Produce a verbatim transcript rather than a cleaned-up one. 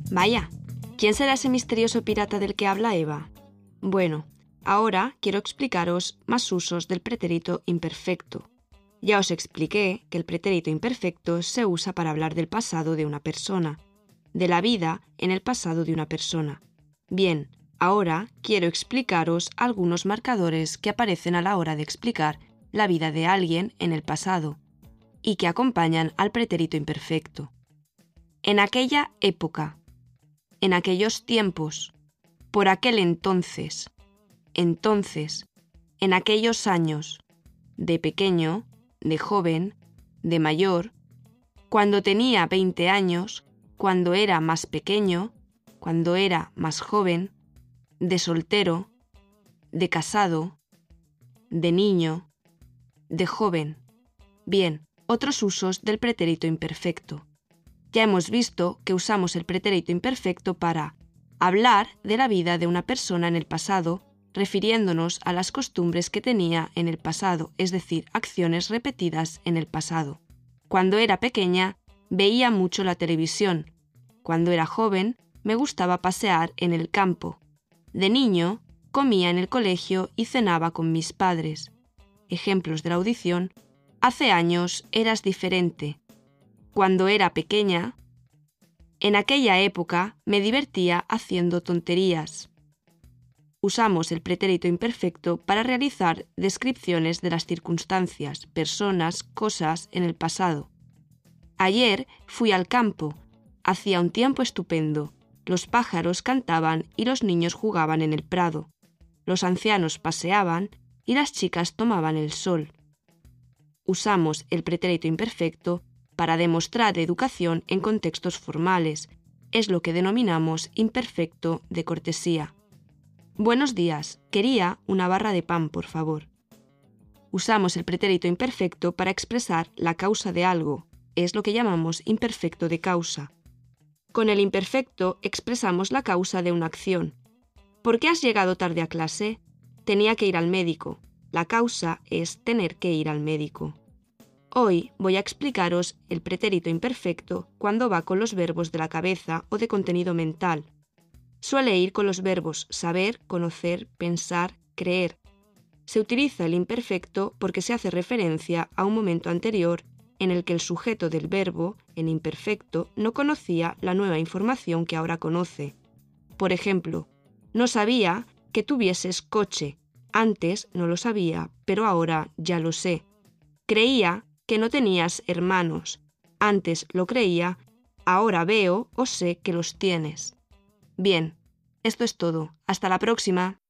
Vaya, ¿quién será ese misterioso pirata del que habla Eva? Bueno, ahora quiero explicaros más usos del pretérito imperfecto. Ya os expliqué que el pretérito imperfecto se usa para hablar del pasado de una persona, de la vida en el pasado de una persona. Bien, ahora quiero explicaros algunos marcadores que aparecen a la hora de explicar la vida de alguien en el pasado y que acompañan al pretérito imperfecto. En aquella época, en aquellos tiempos, por aquel entonces, entonces, en aquellos años, de pequeño, de joven, de mayor, cuando tenía veinte años, cuando era más pequeño, cuando era más joven, de soltero, de casado, de niño, de joven. Bien, otros usos del pretérito imperfecto. Ya hemos visto que usamos el pretérito imperfecto para hablar de la vida de una persona en el pasado, refiriéndonos a las costumbres que tenía en el pasado, es decir, acciones repetidas en el pasado. Cuando era pequeña, veía mucho la televisión. Cuando era joven, me gustaba pasear en el campo. De niño, comía en el colegio y cenaba con mis padres. Ejemplos de la audición: hace años eras diferente. Cuando era pequeña, en aquella época me divertía haciendo tonterías. Usamos el pretérito imperfecto para realizar descripciones de las circunstancias, personas, cosas en el pasado. Ayer fui al campo. Hacía un tiempo estupendo. Los pájaros cantaban y los niños jugaban en el prado. Los ancianos paseaban y las chicas tomaban el sol. Usamos el pretérito imperfecto para demostrar educación en contextos formales. Es lo que denominamos imperfecto de cortesía. Buenos días, quería una barra de pan, por favor. Usamos el pretérito imperfecto para expresar la causa de algo. Es lo que llamamos imperfecto de causa. Con el imperfecto expresamos la causa de una acción. ¿Por qué has llegado tarde a clase? Tenía que ir al médico. La causa es tener que ir al médico. Hoy voy a explicaros el pretérito imperfecto cuando va con los verbos de la cabeza o de contenido mental. Suele ir con los verbos saber, conocer, pensar, creer. Se utiliza el imperfecto porque se hace referencia a un momento anterior en el que el sujeto del verbo, en imperfecto, no conocía la nueva información que ahora conoce. Por ejemplo, no sabía que tuvieses coche. Antes no lo sabía, pero ahora ya lo sé. Creía que no tenías hermanos. Antes lo creía, ahora veo o sé que los tienes. Bien, esto es todo. Hasta la próxima.